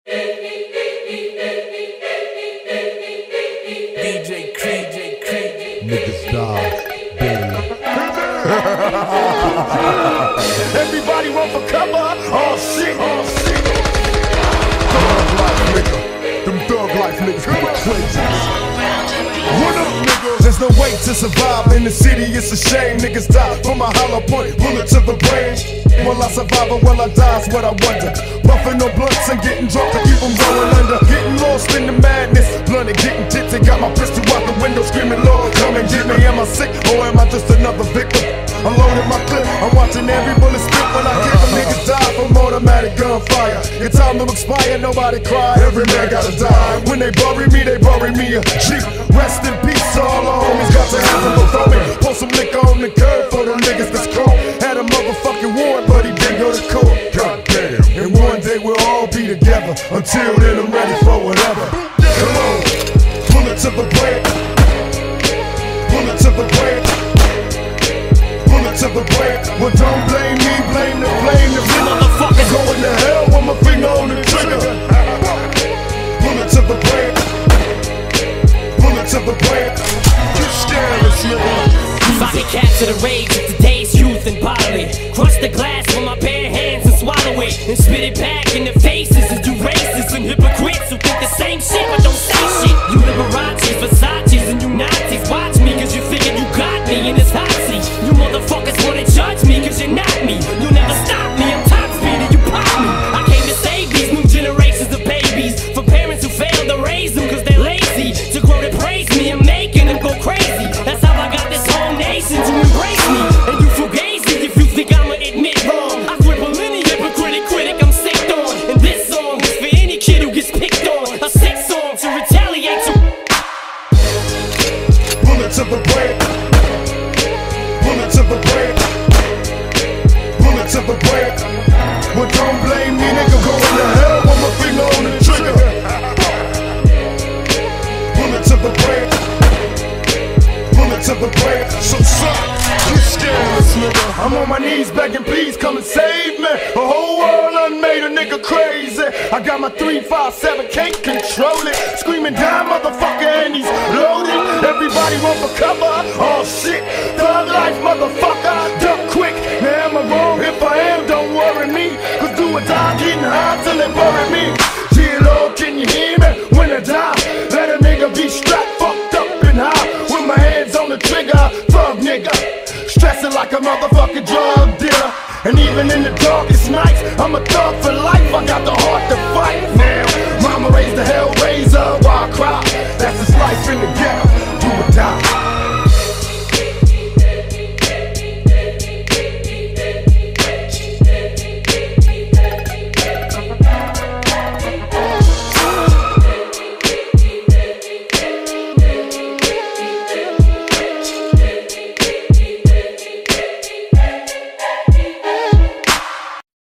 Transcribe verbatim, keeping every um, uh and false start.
D J Creed, D J Creed. Niggas die, baby. Everybody run for cover. Oh shit, oh shit. Thug life nigga. Them thug life niggas be the craziest. What up, nigga? There's no way to survive in the city, it's a shame. Niggas die from a hollow point, bullet to the brain. Will I survive or will I die, is what I wonder. Puffing no blunts and getting drunk to keep them going under. Getting lost in the madness, blunted, getting tipsy. Got my pistol out the window screaming, Lord, come and get me. Am I sick or am I just another victim? I'm loading my clip, I'm watching every bullet spit when I kick them. Niggas die from automatic gunfire. It's time to expire, nobody cry. Every man gotta die. When they bury me, they bury me a Jeep. Rest in peace, all the homies got to heaven before me. Pour some liquor on the curb for them niggas that's cold. Had a motherfucking warrant, but he didn't go to court. God damn. And one day we'll all be together. Until then, I'm ready for whatever. Come on, bullet to the brain. Bullet to the brain. Bullet to the brain. Well, don't blame me, blame the blame the motherfucker. Going to hell with my finger on the trigger. Bullet to the brain. Bullet to the brain. Get scandalous, nigga. If I can capture the rage of today's youth and bottle it, crush the glass with my bare hands and swallow it, and spit it back in the faces of you racists and hypocrites who think the same shit but don't say shit. You Liberace's, Versace's, and you Nazis. Watch me cause you figured you got me in this hot seat. You motherfuckers wanna judge me cause you're not me. You'll never stop me, I'm top speed and you pop me. I came to save these new generations of babies from parents who failed to raise them cause they're lazy. To grow to praise me and making them go crazy. That's how I got this whole nation to embrace me. And you fugazi if you think I'ma admit wrong. I cripple any hypocritic critic I'm sick on. And this song is for any kid who gets picked on. A sick song to retaliate to. Bullet to the brain. Bullet to the brain. Bullet to the brain. Well, don't blame me, nigga. Going to hell with my finger on the trigger. Bullet to the brain. Bullet to the brain. So suck. You scandalous, nigga. I'm on my knees begging, please come and save me. A whole world done made a nigga crazy. I got my three five seven, can't control it. Screaming down, motherfucker, and he's loaded. Everybody run for cover. Oh shit, thug life, motherfucker. Duck quick. Now am I wrong? If I am, don't worry me. Cause do or die, getting high till they bury me. Yeah, Lord, can you hear me? When I die, let a nigga be strapped, fucked up and high. With my hands on the trigger, thug nigga. Stressing like a motherfucking drug dealer. And even in the darkest nights, I'm a thug for life. I got the whole